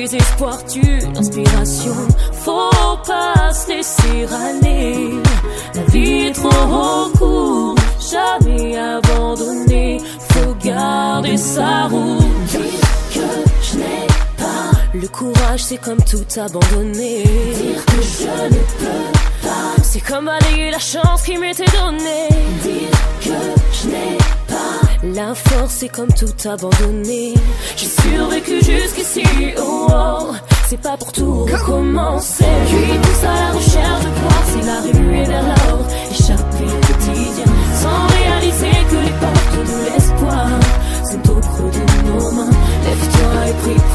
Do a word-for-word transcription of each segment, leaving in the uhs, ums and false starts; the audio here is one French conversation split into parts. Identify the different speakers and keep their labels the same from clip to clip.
Speaker 1: désespoir tue l'inspiration. Faut pas se laisser aller. La vie est trop courte, jamais abandonner. Faut garder sa route. Dire que je n'ai pas le courage, c'est comme tout abandonner. Dire que je ne peux pas, c'est comme balayer la chance qui m'était donnée. Dire que je n'ai pas la force, c'est comme tout abandonner. J'ai survécu jusqu'ici, oh, oh. C'est pas pour tout recommencer. Puis tous à la recherche de gloire, c'est la ruée vers l'or. Échapper au quotidien sans réaliser que les portes de l'espoir sont au creux de nos mains. Lève-toi et prie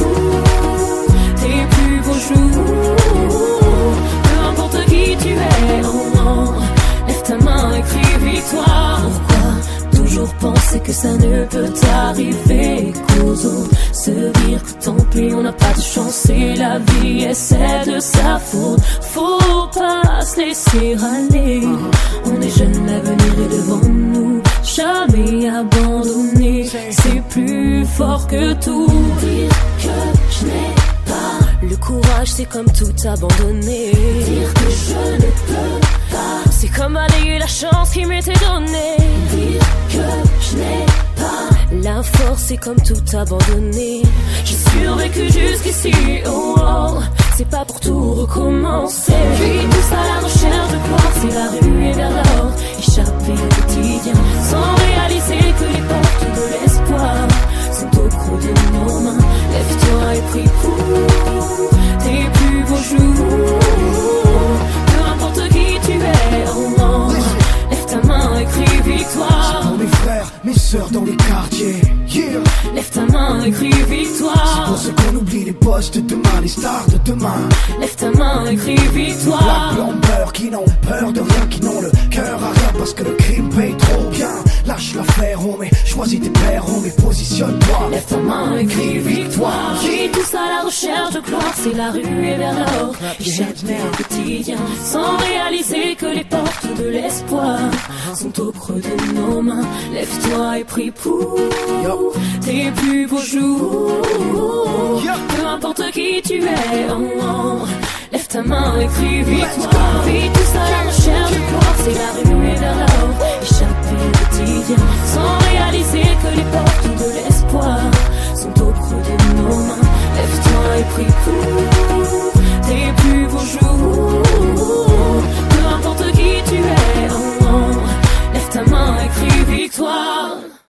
Speaker 1: pour tes plus beaux jours. Peu importe qui tu es, oh, oh. Lève ta main et crie victoire. Pourquoi toujours penser que ça ne peut t'arriver? Qu'aux se dire que tant pis, on n'a pas de chance et la vie est celle de sa faute. Faut pas se laisser aller. On est jeune, l'avenir est devant nous. Jamais abandonner, c'est plus fort que tout. Dire que je n'ai pas le courage, c'est comme tout abandonner. Dire que je ne peux pas, c'est comme balayer la chance qui m'était donnée. Dire que je n'ai pas la force, c'est comme tout abandonner. J'ai survécu jusqu'ici, oh, oh. C'est pas pour tout recommencer. Puis tous à la recherche de gloire, c'est la ruée vers l'or. Échapper au quotidien sans réaliser que les portes de l'espoir sont au creux de nos mains. Lève-toi et prie pour tes plus beaux jours. Peu importe qui tu es, oh non. Lève ta main et crie victoire.
Speaker 2: C'est pour mes frères, mes sœurs dans les quartiers, yeah.
Speaker 1: Lève ta main et crie victoire.
Speaker 2: C'est pour ceux qu'on oublie, les boss de demain, les stars de demain.
Speaker 1: Lève ta main et crie victoire.
Speaker 2: La blanc-beurre qui n'ont peur de rien, qui n'ont le cœur à rien parce que le crime paye trop bien. Lâche l'affaire, on met, choisis tes pères, on met, positionne-toi.
Speaker 1: Lève ta main et crie victoire. Qui tous à la recherche de gloire, c'est la ruée vers l'or. Échapper au quotidien sans réaliser que les portes de l'espoir sont au creux de nos mains. Lève-toi et prie pour tes plus beaux jours. Peu importe qui tu es, oh, oh. Lève ta main et crie victoire. Qui tous à la recherche de gloire, c'est la ruée